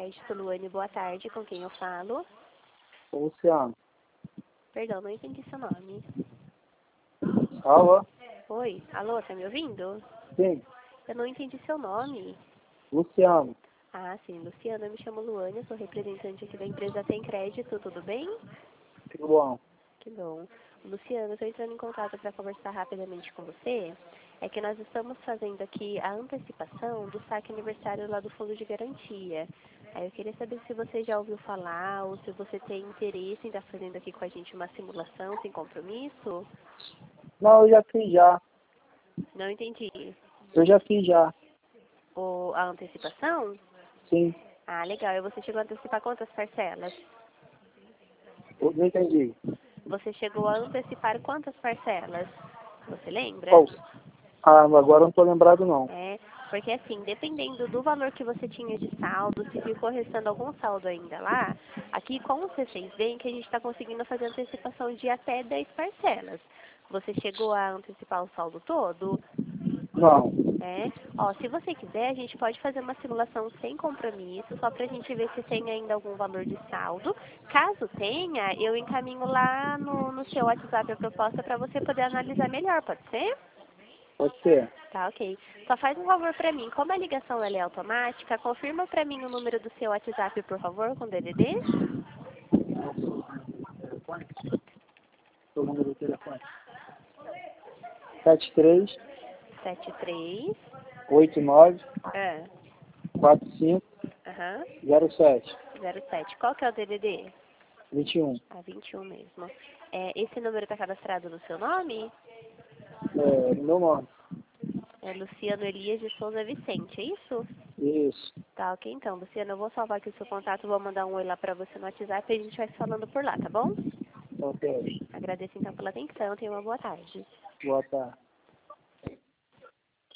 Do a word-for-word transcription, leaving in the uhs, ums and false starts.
Crédito, Luane, boa tarde. Com quem eu falo? Ô, Luciano. Perdão, não entendi seu nome. Alô? Oi, alô, tá me ouvindo? Sim. Eu não entendi seu nome. Luciano. Ah, sim, Luciana, eu me chamo Luane, eu sou representante aqui da empresa Tem Crédito, tudo bem? Tudo bom? Que bom. Luciana, eu estou entrando em contato para conversar rapidamente com você. É que nós estamos fazendo aqui a antecipação do saque aniversário lá do Fundo de Garantia. Aí eu queria saber se você já ouviu falar ou se você tem interesse em estar fazendo aqui com a gente uma simulação sem compromisso. Não, eu já fiz já. Não entendi. Eu já fiz já. O, a antecipação? Sim. Ah, legal. E você chegou a antecipar quantas parcelas? Eu não entendi. Você chegou a antecipar quantas parcelas? Você lembra? Qual? Ah, agora eu não tô lembrado não. É, porque assim, dependendo do valor que você tinha de saldo, se ficou restando algum saldo ainda lá, aqui com o C seis Bank a gente está conseguindo fazer antecipação de até dez parcelas. Você chegou a antecipar o saldo todo? Não. É. Ó, se você quiser, a gente pode fazer uma simulação sem compromisso, só pra gente ver se tem ainda algum valor de saldo. Caso tenha, eu encaminho lá no, no seu WhatsApp a proposta para você poder analisar melhor, pode ser? Pode ser. Tá, ok. Só faz um favor pra mim, como a ligação ela é automática, confirma pra mim o número do seu WhatsApp, por favor, com D D D. Seu número do telefone. sete três sete três. oito nove Ah, quatro cinco aham. zero sete zero sete. Qual que é o D D D? vinte e um. Ah, vinte e um mesmo. É, esse número tá cadastrado no seu nome? É, meu nome. É Luciano Elias de Souza Vicente, é isso? Isso. Tá, ok então, Luciano, eu vou salvar aqui o seu contato, vou mandar um oi lá pra você no WhatsApp e a gente vai se falando por lá, tá bom? Ok. Agradeço então pela atenção, tenha uma boa tarde. Boa tarde.